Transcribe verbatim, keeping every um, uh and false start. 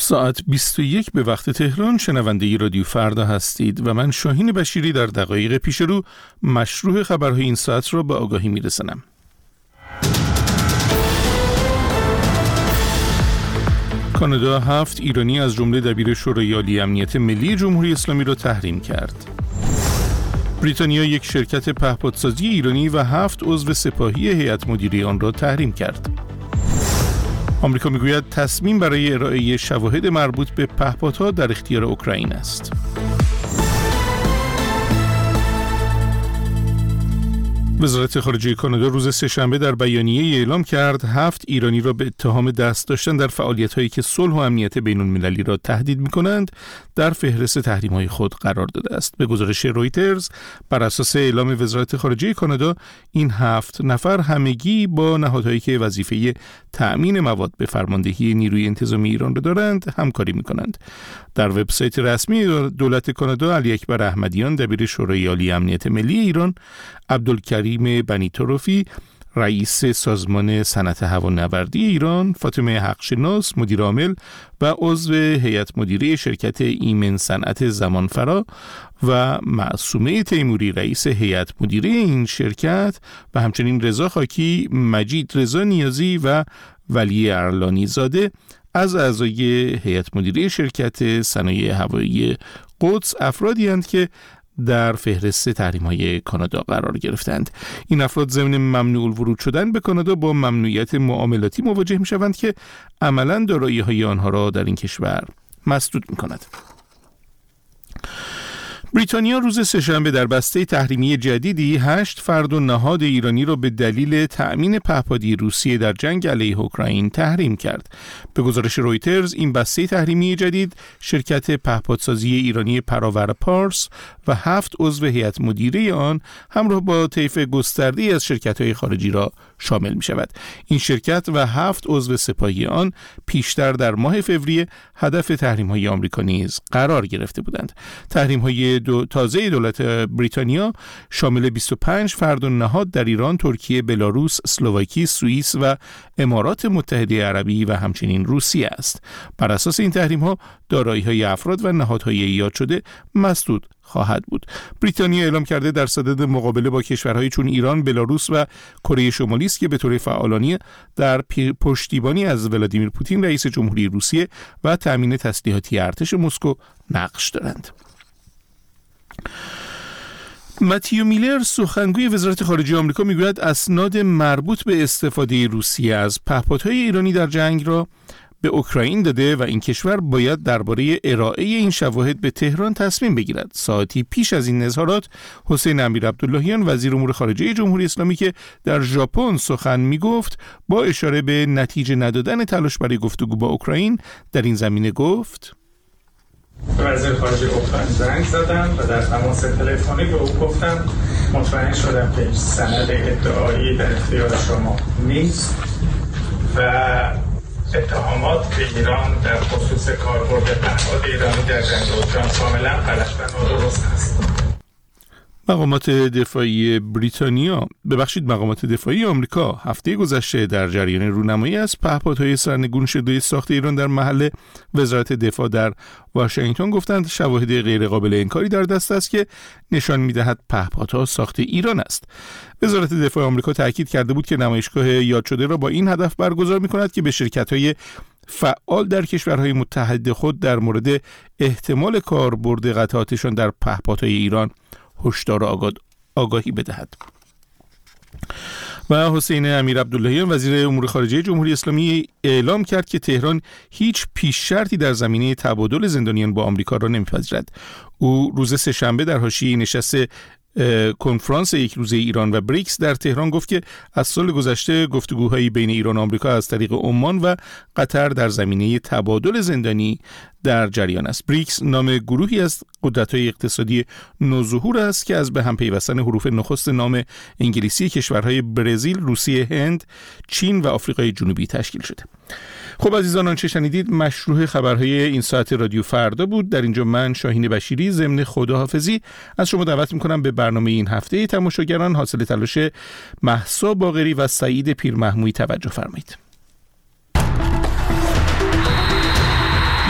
ساعت بیست و یک به وقت تهران شنونده رادیو فردا هستید و من شاهین بشیری در دقایق پیش رو مشروع خبرهای این ساعت را به آگاهی میرسنم. کانادا هفت ایرانی از جمله دبیر شورای عالی امنیت ملی جمهوری اسلامی را تحریم کرد. بریتانیا یک شرکت پهپادسازی ایرانی و هفت عضو سپاهی هیئت مدیره آن را تحریم کرد. آمریکا میگوید تصمیم برای ارائه شواهد مربوط به پهپادها در اختیار اوکراین است. وزارت خارجه کانادا روز سه‌شنبه در بیانیه اعلام کرد هفت ایرانی را به اتهام دست داشتن در فعالیت‌هایی که صلح و امنیت بین‌المللی را تهدید می‌کنند در فهرست تحریم‌های خود قرار داده است. به گزارش رویترز بر اساس اعلام وزارت خارجه کانادا این هفت نفر همگی با نهادهایی که وظیفه تأمین مواد به فرماندهی نیروی انتظامی ایران را دارند همکاری می‌کنند. در وبسایت رسمی دولت کانادا علی اکبر احمدیان دبیر شورای عالی امنیت ملی ایران، عبدالکریم بنی‌طرفی رئیس سازمان صنعت هوانوردی ایران، فاطمه حقشناس مدیر عامل و عضو هیئت مدیره شرکت ایمن صنعت زمانفرا و معصومه تیموری رئیس هیئت مدیره این شرکت و همچنین رضا خاکی، مجید رضا نیازی و ولی ارلانی زاده از اعضای هیئت مدیره شرکت صنایع هوایی قدس افرادی هستند که در فهرست تحریم‌های کانادا قرار گرفتند. این افراد ضمن ممنوع الورود شدن به کانادا با ممنوعیت معاملاتی مواجه می‌شوند که عملاً دارایی‌های آنها را در این کشور مسدود می‌کند. بریتانیا روز سه‌شنبه در بسته تحریمی جدیدی هشت فرد و نهاد ایرانی را به دلیل تأمین پهپادی روسیه در جنگ علیه اوکراین تحریم کرد. به گزارش رویترز این بسته تحریمی جدید شرکت پهپادسازی ایرانی پراور پارس و هفت عضو هیئت مدیره آن همراه با طیف گسترده‌ای از شرکت‌های خارجی را شامل می‌شود. این شرکت و هفت عضو سپاهی آن پیشتر در ماه فوریه هدف تحریم‌های آمریکا نیز قرار گرفته بودند. تحریم‌های دو تازه دولت بریتانیا شامل بیست و پنج فرد و نهاد در ایران، ترکیه، بلاروس، اسلواکی، سوئیس و امارات متحده عربی و همچنین روسیه است. بر اساس این تحریم‌ها دارایی‌های افراد و نهادهای یاد شده مسدود خواهد بود. بریتانیا اعلام کرده در صدد مقابله با کشورهای چون ایران، بلاروس و کره شمالی است که به طور فعالانه در پشتیبانی از ولادیمیر پوتین رئیس جمهوری روسیه و تأمین تسلیحاتی ارتش مسکو نقش دارند. متیو میلر سخنگوی وزارت خارجه آمریکا میگوید اسناد مربوط به استفاده روسیه از پهپادهای ایرانی در جنگ را به اوکراین داده و این کشور باید درباره ارائه این شواهد به تهران تصمیم بگیرد. ساعتی پیش از این اظهارات حسین امیرعبداللهیان وزیر امور خارجه جمهوری اسلامی که در ژاپن سخن میگفت با اشاره به نتیجه ندادن تلاش برای گفتگو با اوکراین در این زمینه گفت: وزیر خارجه اوکراین زنگ زدم و در تماس تلفنی به او گفتم مطمئن شدم که سند ادعایی در اختیار شما نیست و اتهامات به ایران در خصوص کاربرد پهپاد ایرانی در جنگ اوکراین کاملا غلط و نادرست است. مقامات دفاعی بریتانیا ببخشید مقامات دفاعی آمریکا هفته گذشته در جریان رونمایی از پهپادهای سرنگون شده ساخت ایران در محل وزارت دفاع در واشنگتن گفتند شواهد غیرقابل انکاری در دست است که نشان می‌دهد پهپادها ساخت ایران است. وزارت دفاع آمریکا تاکید کرده بود که نمایشگاه یاد شده را با این هدف برگزار می‌کند که به شرکت‌های فعال در کشورهای متحد خود در مورد احتمال کاربرد قطعاتشان در پهپادهای ایران هشدار و آگاهی بدهد. و حسین امیرعبداللهیان وزیر امور خارجه جمهوری اسلامی اعلام کرد که تهران هیچ پیش شرطی در زمینه تبادل زندانیان با آمریکا را نمی‌پذیرد. او روز سه‌شنبه در حاشیه نشست کنفرانس یک روزه ایران و بریکس در تهران گفت که از سال گذشته گفتگوهای بین ایران و آمریکا از طریق عمان و قطر در زمینه تبادل زندانی در جریان است. بریکس نام گروهی از قدرت‌های اقتصادی نوظهور است که از به هم پیوستن حروف نخست نام انگلیسی کشورهای برزیل، روسیه، هند، چین و آفریقای جنوبی تشکیل شده. خب عزیزان، آنچه شنیدید مشروع خبرهای این ساعت رادیو فردا بود. در اینجا من شاهین بشیری ضمن خداحافظی از شما دعوت میکنم به برنامه این هفته تماشاگران حاصل تلاش مهسا باقری و سعید پیرمحمودی توجه فرمایید.